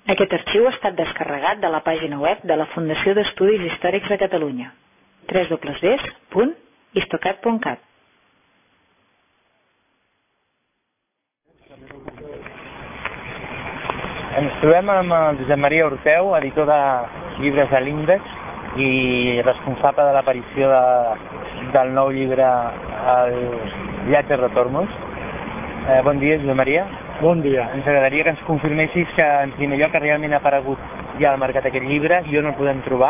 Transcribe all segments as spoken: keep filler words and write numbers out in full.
Aquest arxiu ha estat descarregat de la pàgina web de la Fundació d'Estudis Històrics de Catalunya, w w w punt histocat punt cat. Ens trobem amb el Josep Maria Orteu, editor de llibres de l'Índex i responsable de l'aparició de, del nou llibre El viatge de Tormos. Eh, bon dia, Josep Maria. Bon dia. Ens agradaria que ens confirmessis que, en primer lloc, que realment ha aparegut ja al mercat aquest llibre i on el podem trobar.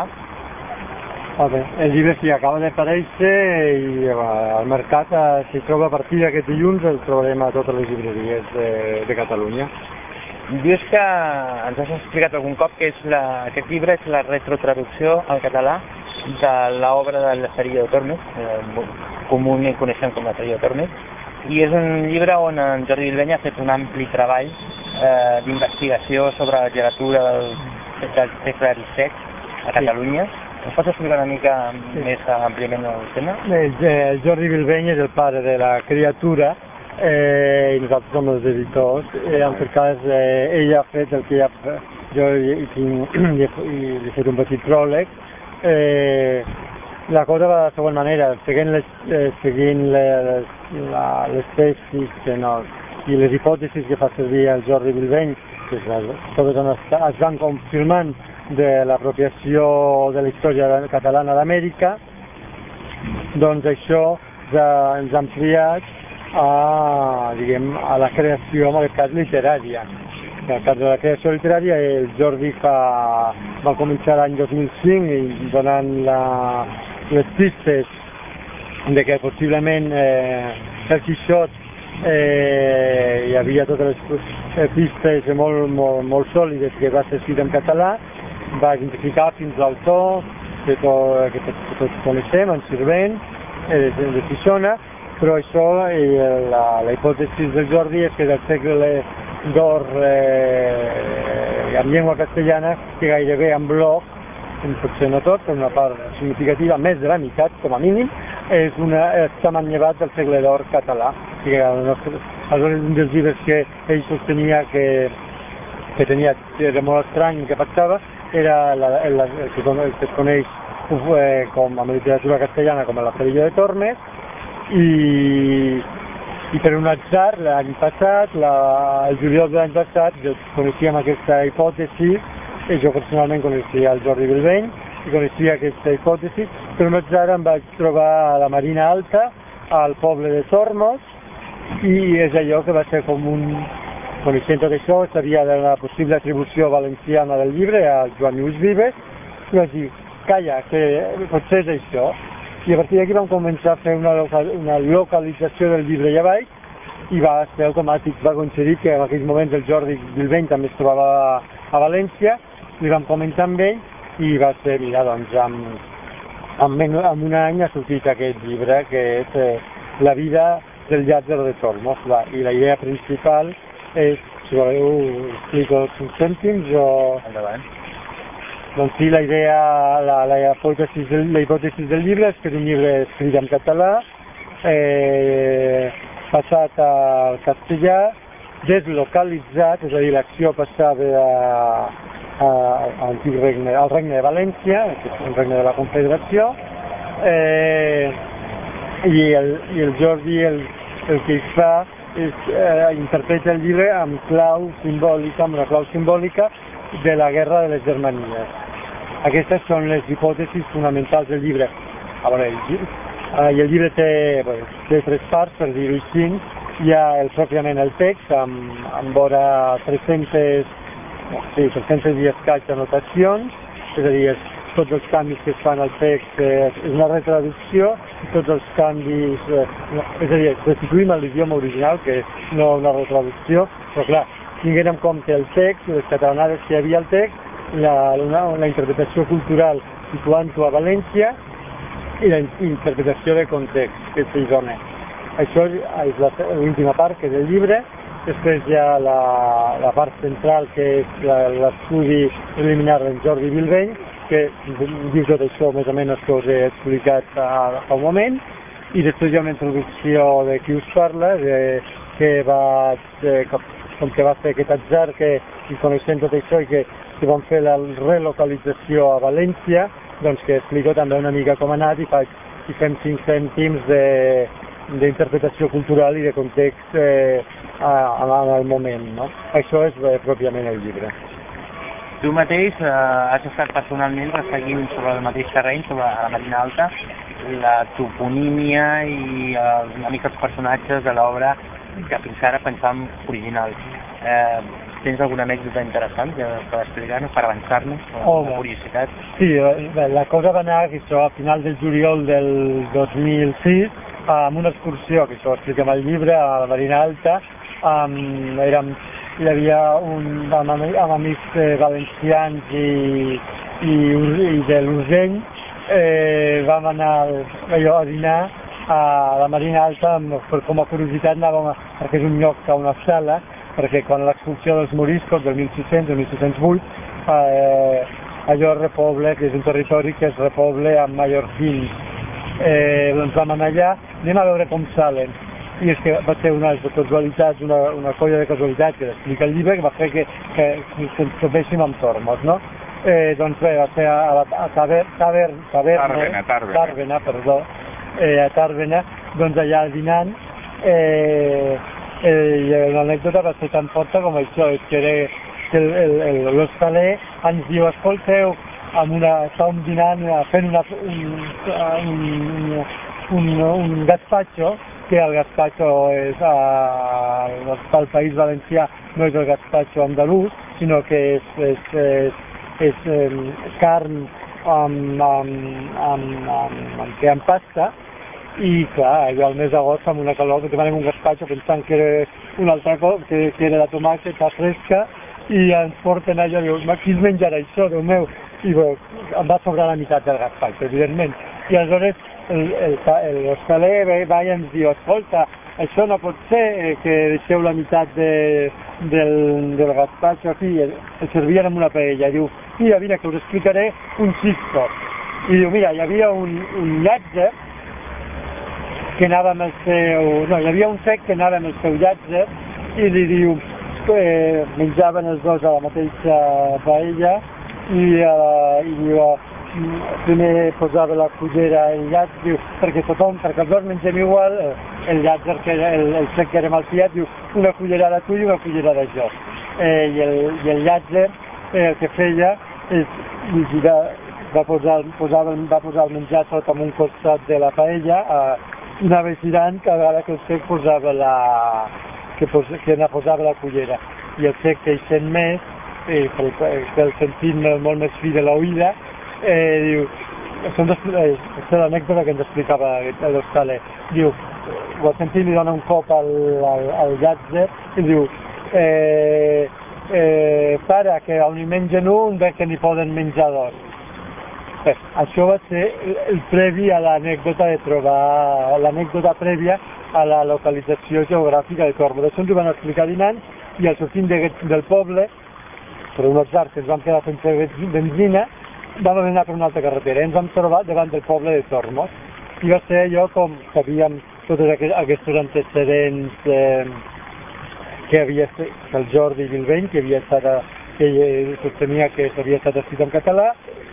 A veure, el llibre sí acaba d'aparèixer i al mercat s'hi troba a partir d'aquest dilluns, el trobarem a totes les llibreries de, de Catalunya. Dius que ens has explicat algun cop que és la, aquest llibre és la retrotraducció al català de l'obra de l'Estaria de Tormes, eh, comúment coneixem com l'Estaria de Tormes, i és un llibre on en Jordi Bilbeny ha fet un ampli treball eh, d'investigació sobre la literatura del, del segle disset a Catalunya. Sí. Ens pots explicar una mica sí. més àmpliament el tema? El, el Jordi Bilbeny és el pare de la criatura eh, i nosaltres som els editors. Eh, en aquest cas, eh, ell ha fet el que ja, jo hi, hi, hi he fet un petit pròleg. Eh, La cosa va de la següent manera, seguint les, eh, seguint les, la, les tesis que no, i les hipòtesis que fa servir el Jordi Bilbeny, que totes es van confirmant de l'apropiació de la història catalana d'Amèrica, doncs això ja ens ha ampliat a, diguem, a la creació, en aquest cas, literària. En el cas de la creació literària, el Jordi fa, va començar l'any dos mil cinc i donant la, les pistes de que possiblement eh, el Quixot eh, hi havia totes les eh, pistes molt, molt, molt sòlides que va ser escrit en català, va identificar fins l'autor que, to, que, que tots coneixem, en Sirvent, eh, de, de Xixona, però això, eh, la, la hipòtesi del Jordi és que del segle d'or eh, en llengua castellana, que gairebé en bloc, potser no tot, però una part significativa, més de la meitat, com a mínim, és una, està manllevat del segle d'or català. I el nostre, aleshores, un dels llibres que ell sostenia que, que tenia, era molt estrany i que passava, era la, el, el, que, el que es coneix eh, com a literatura castellana com a la Ferilla de Tormes, i, i per un atzar, l'any passat, la, el juliol de l'any passat, coneixíem aquesta hipòtesi. Jo personalment coneixia el Jordi Bilbeny i coneixia aquesta hipòtesi, però un atzar em vaig trobar a la Marina Alta, al poble de Tormos, i és allò que va ser com un... Coneixent tot això, sabia de la possible atribució valenciana del llibre a Joan Lluís Vives, i vaig dir, calla, que potser és això. I a partir d'aquí vam començar a fer una, local, una localització del llibre allà baix, i va ser automàtic, va coincidir que en aquells moments el Jordi Bilbeny també es trobava a, a València, li vam comentar amb ell i va ser, mira, doncs, amb, amb, amb un any ha sortit aquest llibre que és eh, La vida del viatge de Tormos, la, i la idea principal és, si voleu, explico cinc cèntims o... Endavant. Doncs sí, la idea, la, la, hipòtesis del, la hipòtesis del llibre és que és un llibre escrit en català, eh, passat al castellà, deslocalitzat, és a dir, l'acció passava a, a, a regne, al regne de València, que és un regne de la Confederació, eh, i, el, i el Jordi el, el que hi fa és eh, interpreta el llibre amb clau simbòlica, amb una clau simbòlica de la Guerra de les Germanies. Aquestes són les hipòtesis fonamentals del llibre. A veure, el, i el llibre té, bé, té tres parts, per dir-ho així. Hi ha el, pròpiament el text, amb, amb vora tres-centes, sí, tres-centes i escaig anotacions, és a dir, tots els canvis que es fan al text eh, és una retraducció, i tots els canvis, eh, és a dir, restituïm l'idioma original, que és no una retraducció, però clar, tinguent en compte el text, les catalanades que hi havia al text, la, una, la interpretació cultural situant-ho a València, i la interpretació de context que s'hi dona. Això és l'última part, que és el llibre. Després hi ha la, la part central, que és l'estudi preliminar d'en Jordi Bilbeny, que diu tot això més o menys que us he explicat fa, fa un moment, i després hi ha una introducció de qui us parla, de, que, va, de, com que va fer aquest atzar que, i coneixent tot això i que, que van fer la relocalització a València, doncs que explico també una mica com ha anat i, faig, i fem cinc cèntims d'interpretació cultural i de context eh, en el moment. No? Això és eh, pròpiament el llibre. Tu mateix eh, has estat personalment resseguint sobre el mateix terreny, sobre la Marina Alta, la toponímia i eh, una mica els personatges de l'obra que fins ara pensàvem originals. Eh, tens alguna anècdota interessant que per explicar-nos, per avançar-nos, oh, una curiositat? Sí, la cosa va anar que això, a final del juliol del dos mil sis, amb una excursió, que això ho expliquem al llibre, a la Marina Alta, um, érem hi havia un, amb, amb amics eh, valencians i, i, i de l'Urgell, eh, vam anar allò, a dinar a la Marina Alta, amb, com a curiositat anàvem, a, perquè és un lloc a una sala, perquè quan l'expulsió dels moriscos del mil sis-cents, del mil sis-cents vuit, eh, allò es repoble, que és un territori que es repoble amb mallorquins. Eh, doncs vam anar allà, anem a veure com salen. I és que va ser una casualitat, una, una colla de casualitats que explica el llibre que va fer que, que, que ens trobéssim amb Tormos, no? Eh, doncs bé, va ser a, a, a Taver, Taver, Taverna, Tàrbena, Tàrbena. Tàrbena, perdó, eh, a Tàrbena, doncs allà dinant, eh, eh, i l'anècdota va ser tan forta com això, és que era l'hostaler ens diu, escolteu, amb una, estàvem dinant fent una, un, un, un, un gazpacho, que el gazpacho és a, al País Valencià no és el gazpacho andalús, sinó que és, és, és, és, és carn amb, amb, amb, amb, amb, amb pasta, i clar, jo al mes d'agost amb una calor que demanem un gazpacho pensant que era una altra cosa, que, que era de tomàqueta fresca, i ens porten allò, diu, qui es menjarà això, Déu meu? I bé, em va sobrar la meitat del gazpacho, evidentment. I aleshores l'hostaler va i ens diu, escolta, això no pot ser que deixeu la meitat de, del, del gazpacho aquí, el, el servien amb una paella. Diu, mira, mira, que us explicaré un xisto. I diu, mira, hi havia un, un llàtzer que anava amb el seu... No, hi havia un cec que anava amb el seu llàtzer i li diu, eh, menjaven els dos a la mateixa paella i, uh, i diu, primer posava la cullera al llàtzer, diu, perquè tothom, perquè els dos mengem igual, el llàtzer, que era, el, el cec que era malfiat, diu, una cullerada tu i una cullerada jo. Eh, i, el, I el llàtzer, eh, el que feia, és, va, va, posar, posava, va posar el menjar tot en un costat de la paella, eh, i anava girant cada vegada que el cec posava la, que, pos, que posava la cullera. I el cec que hi sent més, eh, pel, pel sentit molt més fi de l'oïda, Eh, diu, això és l'anècdota que ens explicava l'hostaler, diu, el sentit li dona un cop al, al, al llàtzer i diu, eh, eh, pare, que on hi mengen un, bé que n'hi poden menjar dos. Bé, això va ser el previ a l'anècdota de trobar, l'anècdota prèvia a la localització geogràfica de Tormos. Això ens ho van explicar dinant i al sortint de, del poble, per un atzar que ens vam quedar sense benzina, vam anar per una altra carretera, ens vam trobar davant del poble de Tormos i va ser allò com sabíem tots aquests antecedents eh, que havia estat el Jordi Bilbeny, que havia estat que sostenia que s'havia estat escrit en català,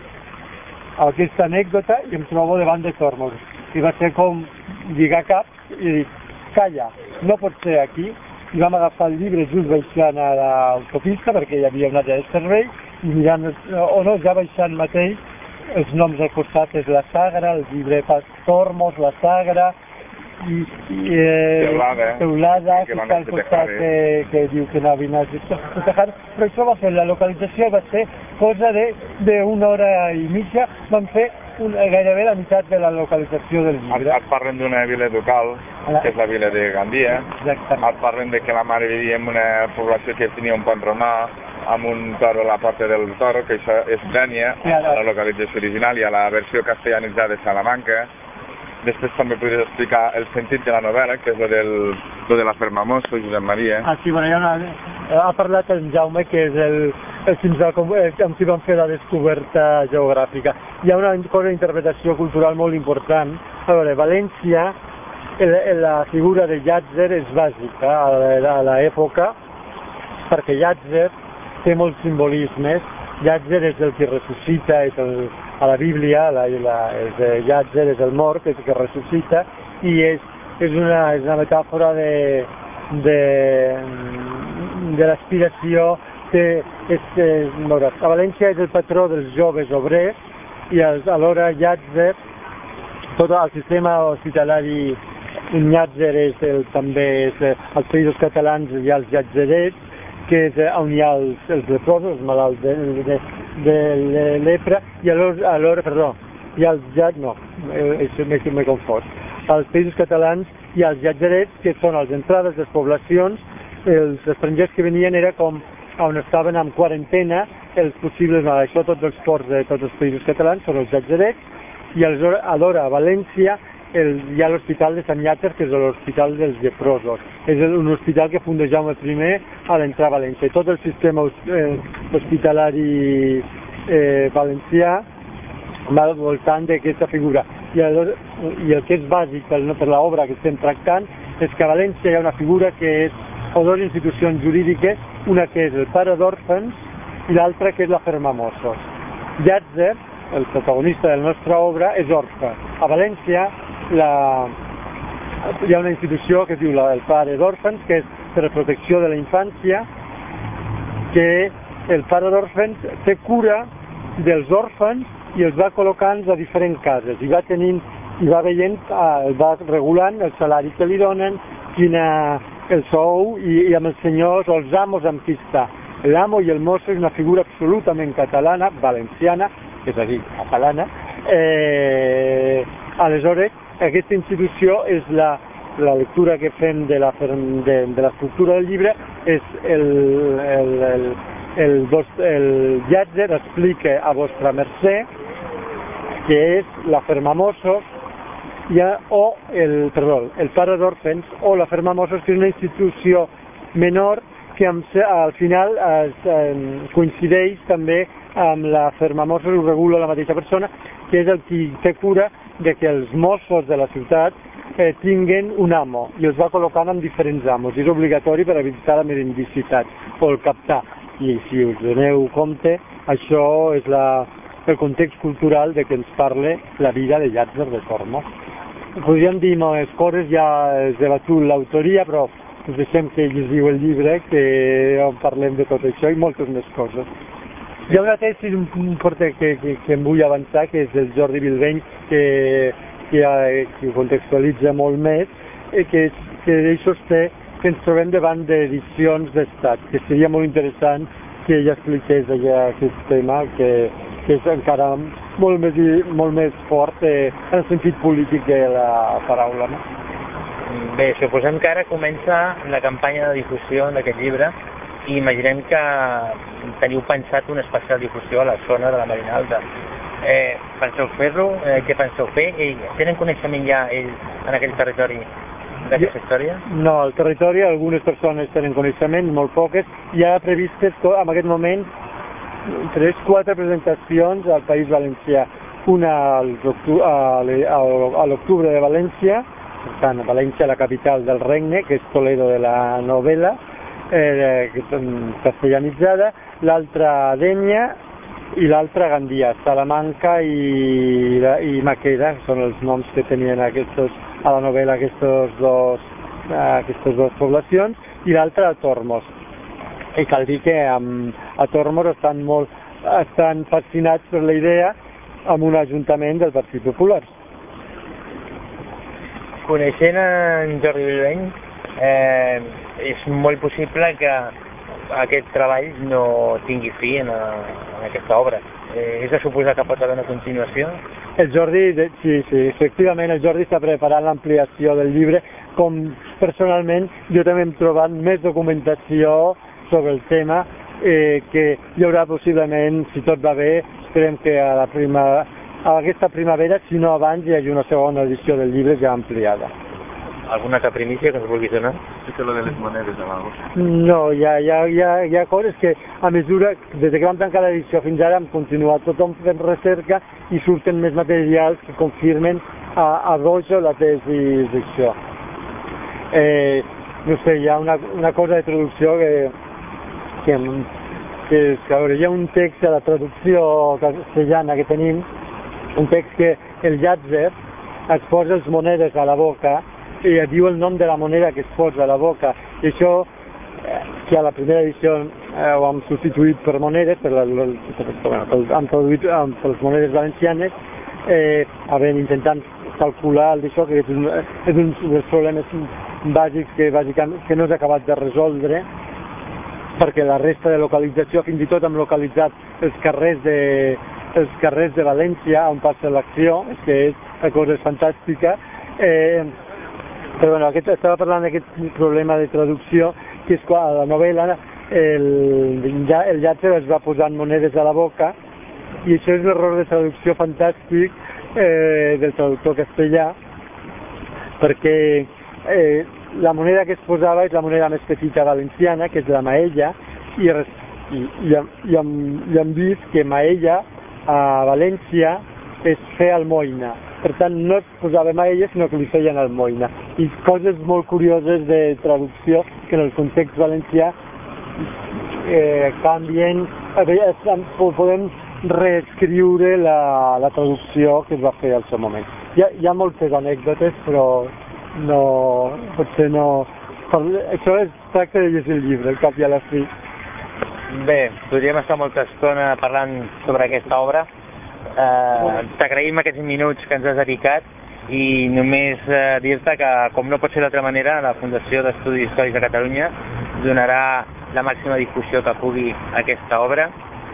aquesta anècdota, i em trobo davant de Tormos i va ser com lligar caps i dir, calla, no pot ser aquí, i vam agafar el llibre just baixant a l'autopista perquè hi havia una de servei i mirant, o no, ja baixant mateix, els noms al costat és la Sagra, el llibre Tormos, la Sagra, i, i eh, Teulada, Teulada, que, que està al costat que, que diu que anaven a Tejar, però això va fer, la localització va ser cosa d'una hora i mitja, vam fer un, gairebé la meitat de la localització del llibre. Et parlen d'una vila ducal, que és la vila de Gandia. Exactament. Et parlen de que la mare vivia en una població que tenia un pont romà, amb un toro a la porta del toro, que això és Dènia, a la localització original, i a la versió castellanitzada de Salamanca. Després també podries explicar el sentit de la novel·la, que és lo, del, lo de la Fermamoso, Josep Maria. Ah, sí, bueno, una, ha parlat en Jaume, que és el, el fins al, amb qui van fer la descoberta geogràfica. Hi ha una cosa d'interpretació cultural molt important. A veure, València, el, la figura de llàtzer és bàsica a l'època, perquè Llàtzer té molts simbolismes. Llàtzer és el que ressuscita, és el, a la Bíblia, la, la, és, Llàtzer és el mort, és el que ressuscita, i és, és, una, és una metàfora de, de, de l'aspiració. És, és, a València és el patró dels joves obrers i alhora Llàtzer, tot el sistema hospitalari en Llàtzer és el, també és, als països catalans hi ha els llatzerets, que és on hi ha els, els leprosos, els malalts de, de, de, de lepra, i alhora, alhora perdó, hi ha els llats, no, m'he confós. Als països catalans hi ha els llatzerets, que són les entrades de les poblacions, els estrangers que venien era com on estaven en quarantena els possibles malalts. Això tots els ports de tots els països catalans són els llatzerets, i alhora a València el, hi ha l'Hospital de Sant Llàtzer, que és l'Hospital dels Lleprosos. És un hospital que funda Jaume primer a l'entrar a València. Tot el sistema eh, hospitalari eh, valencià va al voltant d'aquesta figura. I, alhora, I el que és bàsic per, per l'obra que estem tractant és que a València hi ha una figura que és o dues institucions jurídiques, una que és el pare d'òrfens i l'altra que és la fermamossos. Llàtzer, el protagonista de la nostra obra, és orfe. A València la... hi ha una institució que es diu la, el pare d'òrfens, que és per a protecció de la infància, que el pare d'òrfens té cura dels òrfens i els va col·locant a diferents cases, i va tenint, i va veient, el va regulant el salari que li donen, quina el sou, i, i amb els senyors o els amos amb qui està. L'amo i el mosso és una figura absolutament catalana, valenciana, és a dir, catalana. Eh, aleshores, aquesta institució és la, la lectura que fem de, la, de, de l'estructura del llibre, és el, el, el, el, el, el Llàtzer explica a vostra mercè que és la fermamossos, Ja, o el, perdó, el pare d'òrfens o la fermamossos, que és una institució menor que amb, al final es, eh, coincideix també amb la fermamossos, ho regula la mateixa persona, que és el qui té cura de que els mossos de la ciutat eh, tinguen un amo, i els va col·locant amb diferents amos, i és obligatori per evitar la mendicitat o el captar. I si us doneu compte, això és la, el context cultural de què ens parla la vida de Llàtzer de Tormos. Podríem dir moltes coses, ja és debatut l'autoria, però us deixem que llegiu el llibre, que on parlem de tot això i moltes més coses. Hi ha una tesi un porter que, que, que em vull avançar, que és el Jordi Bilbeny, que, que, que ho contextualitza molt més, que, que ell sosté que ens trobem davant d'edicions d'estat, que seria molt interessant que ella expliqués aquest tema, que, que és encara molt més, molt més fort eh, en el sentit polític de la paraula. No? Bé, suposem que ara comença la campanya de difusió d'aquest llibre i imaginem que teniu pensat una especial difusió a la zona de la Marina Alta. Eh, penseu fer-lo? Eh, què penseu fer? I tenen coneixement ja ells en aquell territori d'aquesta història? No, al territori algunes persones tenen coneixement, molt poques. Hi ha previstes en aquest moment tres, quatre presentacions al País Valencià. Una a l'octubre de València, per tant, València, la capital del regne, que és Toledo de la novel·la, eh, que és castellanitzada, l'altra a Dénia i l'altra a Gandia, Salamanca i, i Maqueda, són els noms que tenien aquestos, a la novel·la aquestes dos, aquestes dues poblacions, i l'altra a Tormos. I cal dir que um, a Tormos estan, molt, estan fascinats per la idea amb un ajuntament del Partit Popular. Coneixent en Jordi Bilbeny, eh, és molt possible que aquest treball no tingui fi en, a, en aquesta obra. Eh, és de suposar que pot haver una continuació? El Jordi, sí, sí, efectivament, el Jordi està preparant l'ampliació del llibre, com personalment jo també hem trobat més documentació sobre el tema, eh, que hi haurà possiblement, si tot va bé, esperem que a, la prima, a aquesta primavera, si no abans, hi hagi una segona edició del llibre ja ampliada. Alguna altra primícia que ens vulguis donar? Sí que lo de les monedes de l'algo. No, hi ha, hi, ha, hi, ha, hi ha coses que a mesura, des que vam tancar l'edició fins ara, hem continuat tothom fent recerca i surten més materials que confirmen a, a dojo la tesi d'això. Eh, no sé, hi ha una, una cosa de traducció que que, que, que a veure, hi ha un text a la traducció castellana que tenim, un text que el llàtzer es posa les monedes a la boca i diu el nom de la moneda que es posa a la boca, i això que a la primera edició eh, ho hem substituït per monedes, per, la, la, per, per, hem traduït per les monedes valencianes, eh, havent intentant calcular d'això, que és un, és un dels problemes bàsics que, bàsicament, que no s'ha acabat de resoldre, perquè la resta de localització, fins i tot hem localitzat els carrers de, els carrers de València on passa l'acció, que és una cosa fantàstica. Eh, però bueno, aquest, estava parlant d'aquest problema de traducció, que és quan a la novel·la el, el llàtzer es va posant monedes a la boca, i això és un error de traducció fantàstic eh, del traductor castellà, perquè eh, la moneda que es posava és la moneda més petita valenciana, que és la maella, i, i, i, i, hem, i hem vist que maella a València és fer almoina. Per tant, no es posava maella, sinó que li feien almoina. I coses molt curioses de traducció que en el context valencià eh, canvien, eh, podem reescriure la, la traducció que es va fer al seu moment. Hi ha, hi ha moltes anècdotes, però no, potser no... Per, això es tracta de llegir el llibre, al cap i a la fi. Bé, podríem estar molta estona parlant sobre aquesta obra. Eh, T'agraïm aquests minuts que ens has dedicat i només eh, dir-te que, com no pot ser d'altra manera, la Fundació d'Estudis Històrics de Catalunya donarà la màxima difusió que pugui a aquesta obra.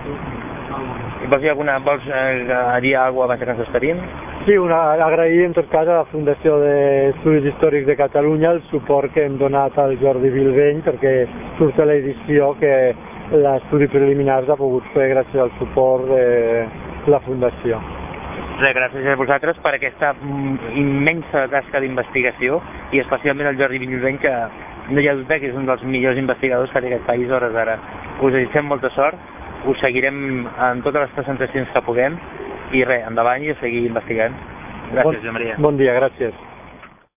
I vols dir alguna, vols eh, dir alguna cosa abans que ens despedim? Sí, una, agrair en tot cas a la Fundació d'Estudis Històrics de Catalunya el suport que hem donat al Jordi Bilbeny, perquè surt a l'edició que l'estudi preliminars ha pogut fer gràcies al suport de la Fundació. Res, gràcies a vosaltres per aquesta immensa tasca d'investigació i especialment al Jordi Bilbeny, que no hi ha dubte que és un dels millors investigadors que té aquest país hores d'ara. Us desitgem molta sort, us seguirem en totes les presentacions que puguem i res, endavant i a seguir investigant. Gràcies, Joan Maria. Bon dia, gràcies.